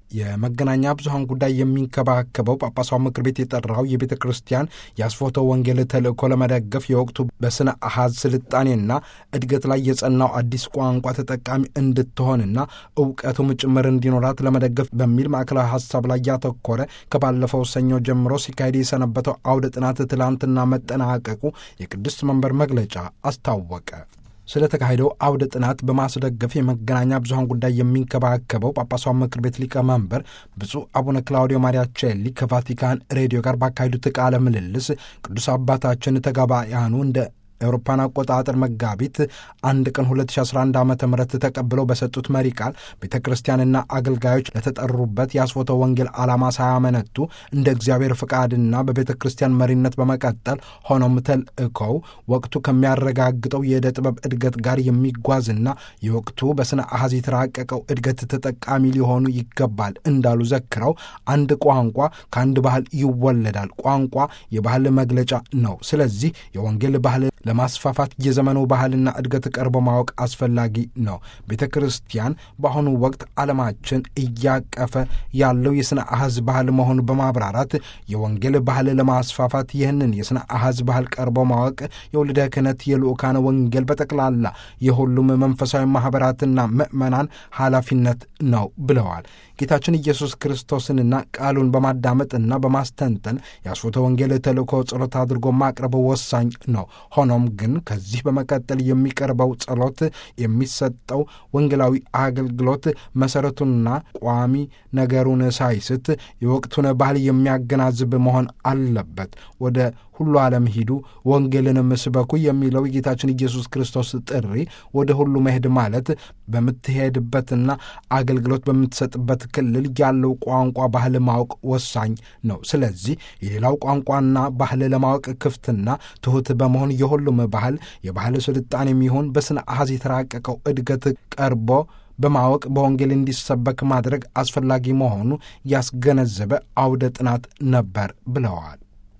የመገናኛ ብዙሃን ጉዳይ የሚንከባከበው ጳጳሳው ምክር ቤት የጠራው የቤተ ክርስቲያን የአስፎተ ወንጌል ተልእኮ ለመደገፍ የወቅቱ በስነ አሃዝ ስልጣኔና እድገት ላይ የጸናው አዲስ ቋንቋ ተጠቃሚ እንድትሆንና እውቀቱም ጭምር እንዲኖራት ለመደገፍ በሚል ማዕከላዊ ሐሳብ ላይ ያተኮረ ከባለፈው ሰኞ ጀምሮ ሲካሄድ የሰነበተው አውደ ጥናት ትላንትና መጠናቀቁ የቅድስት መንበር መግለጫ አስታወቀ። ስለተካሄደው አውደ ጥናት በማስደገፍ የመገናኛ ብዙሃን ጉዳይ የሚንከባከበው ጳጳሳው ምክር ቤት ሊቀመንበር ብፁዕ አቡነ ክላውዲዮ ማሪያቼሊ ከቫቲካን ሬዲዮ ጋር ባካሄዱት ቃለ ምልልስ ቅዱስ አባታችን ተጋባያኑ እንደ አውሮፓን አቆጣጠር መጋቢት 1 ቀን 2011 ዓ.ም ተቀብለው በሰጡት መሪ ቃል ቤተ ክርስቲያንና አገልጋዮች ለተጠሩበት የአስፎተ ወንጌል ዓላማ ሳያመነቱ እንደ እግዚአብሔር ፍቃድና በቤተ ክርስቲያን መሪነት በመቀጠል ሆኖም ተልእኮው ወቅቱ ከሚያረጋግጠው የዕደ ጥበብ እድገት ጋር የሚጓዝና የወቅቱ በስነ አሃዝ የተራቀቀው እድገት ተጠቃሚ ሊሆኑ ይገባል እንዳሉ ዘክረው አንድ ቋንቋ ከአንድ ባህል ይወለዳል። ቋንቋ የባህል መግለጫ ነው። ስለዚህ የወንጌል ባህል ለማስፋፋት የዘመኑ ባህልና እድገት ቀርቦ ማወቅ አስፈላጊ ነው። ቤተ ክርስቲያን በአሁኑ ወቅት ዓለማችን እያቀፈ ያለው የስነ አሃዝ ባህል መሆኑ በማብራራት የወንጌል ባህል ለማስፋፋት ይህንን የስነ አሃዝ ባህል ቀርቦ ማወቅ የወልደ ክህነት የልኡካን ወንጌል በጠቅላላ የሁሉም መንፈሳዊ ማኅበራትና ምእመናን ኃላፊነት ነው ብለዋል። ጌታችን ኢየሱስ ክርስቶስንና ቃሉን በማዳመጥና በማስተንተን የአስፎተ ወንጌል ተልእኮ ጸሎት አድርጎ ማቅረብ ወሳኝ ነው። ሆኖም ግን ከዚህ በመቀጠል የሚቀርበው ጸሎት የሚሰጠው ወንጌላዊ አገልግሎት መሰረቱና ቋሚ ነገሩን ሳይስት የወቅቱን ባህል የሚያገናዝብ መሆን አለበት። ወደ ሁሉ ዓለም ሂዱ ወንጌልንም ስበኩ የሚለው የጌታችን ኢየሱስ ክርስቶስ ጥሪ ወደ ሁሉ መሄድ ማለት በምትሄድበትና አገልግሎት በምትሰጥበት ክልል ያለው ቋንቋ ባህል ማወቅ ወሳኝ ነው። ስለዚህ የሌላው ቋንቋና ባህል ለማወቅ ክፍትና ትሑት በመሆን የሁሉም ባህል የባህል ስልጣኔ የሚሆን በስነ አሃዝ የተራቀቀው እድገት ቀርቦ በማወቅ በወንጌል እንዲሰበክ ማድረግ አስፈላጊ መሆኑ ያስገነዘበ አውደ ጥናት ነበር ብለዋል።